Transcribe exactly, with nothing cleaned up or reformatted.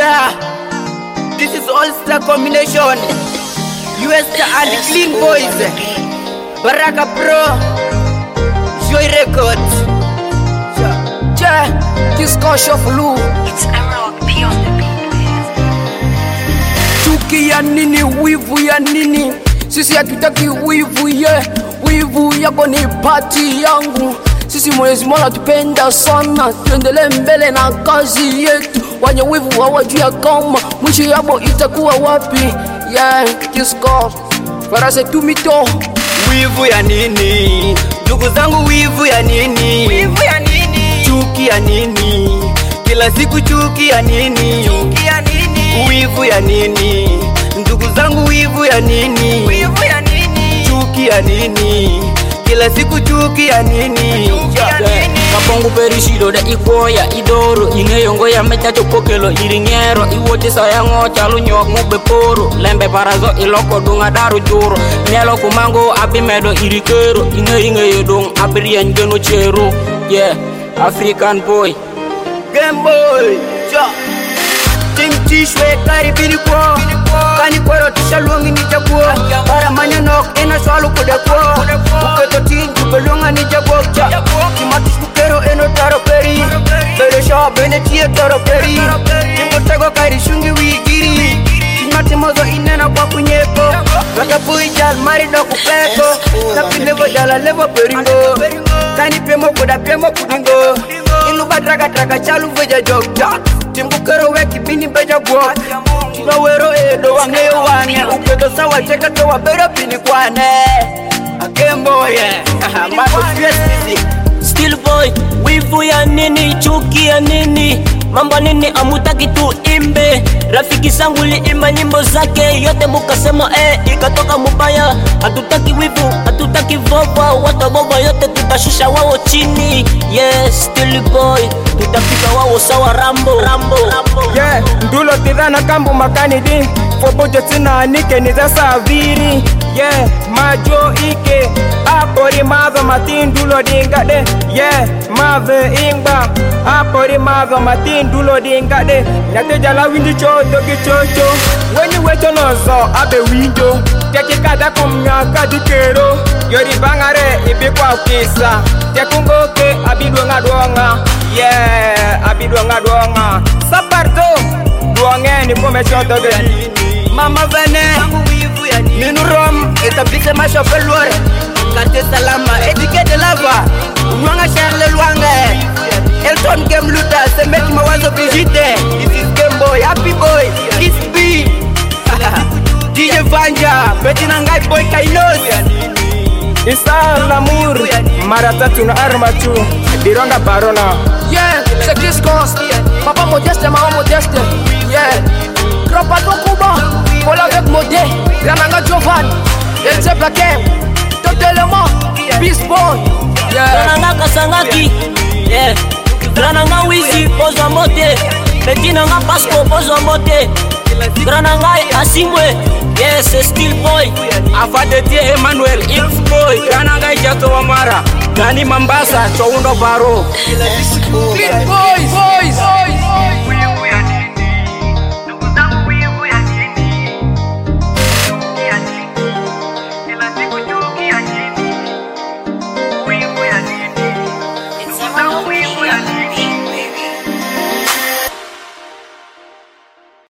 Yeah, this is all-star combination. U S and Clean Boys, Baraka Pro, Joy Records. Yeah, this call Shuffle. It's Emerald P on the beat. Chuki ya nini, wivu ya nini? Sisi hatutaki wivu ye, wivu yako ni party yangu. Sisi Mwenyezi Mola tupenda sana, tuendelee mbele na kazi yetu. Wenye wivu hawajui kama mwisho yabo itakuwa wapi. Yeah, this call Farase Tumito. Wivu ya nini? Ndugu zangu, wivu ya nini? Wivu ya nini? Chuki ya nini? Kila siku chuki ya nini? Chuki ya nini? Wivu ya nini? Ndugu zangu, wivu ya nini? Wivu ya nini? Chuki ya nini? Kila siku chuki ya nini? Kapongu perishido da ikoya idoro ingeyongo ya mechacho kokelo iringero iwote sayango chalu nyok mube poro lembe parazo iloko dunga daru juro nelo kumango abimedo irikero inge inge dung abirian geno chero. Yeah, African boy, Game boy, cha Tim Tishwe karibini kwa Kani kwero tisha luongi ni chakua Para manya nok ena swalu kude kwa Uketo tinju belunga ni jagok cha Kimatish bukero eno taro peri Bere shaw bene tie taro peri Timbo tego kairi shungi wigiri Kimati mozo inena kwa kunyeko Waka pui jal mari do kupeko Tapi levo jala levo peringo Kani pemo kuda pemo kudingo Inuba traga traga chalu veja jok cha Timbukero weki bini beja guok Chino wero edo wangeyo wane Ukedo sawa cheka towa bero bini kwane Akembo ye Mako fiesti still boy, wivu ya nini, chuki ya nini, mambo nini amutaki tu imbe. Rafiki zangu liimba nyimbo zake yote mukasema eh, ikatoka mubaya. Hatutaki wivu, hatutaki vova, wata vova yote tutashusha wao chini. Yes, still boy, tutafika wao sawa Rambo, Rambo, Rambo. Yeah, ndulo tidana kambu makani di Fobojo tina nike niza saviri. Yeah, majo ike Apori mazo matin dulo dingade. Yeah, mave ingba Apori mazo matin dulo dingade. Nyate jala windi choto ki chocho. Weni weto nozo abe window. Teki kada kumnya kadikero. Yori bangare ibi kwa ukisa. Tekungoke abidwanga duanga. Yeah, abidwanga duanga. Saparto duangeni pome choto de. Mama vene Ninu rom Etabise masho peluore Kate salama Edike de lava Unwanga sherle luange Elton game luta Semeti mawazo Brigitte This is Game Boy Happy Boy Kiss B D J Vanja Betina ngai boy Kainos Isa l'amour Maratatu na armachu Dironda barona. Yeah, c'est Chris Cons. Papa modeste, maman modeste. Yeah, grand patron Kuba. Paul avec Modé. Grananga Jovan. El Zeplakem. Totalement. Beast Boy. Yeah. Grananga Kasangaki. Yeah. Grananga Wizi pozo mote. Betinanga Pasco pozo mote. Grananga Asimwe. Yes, still boy. Afadetie Emmanuel X boy Grananga Jato Wamara Gani Mambasa Choundo Baro Clean Boys. Boys.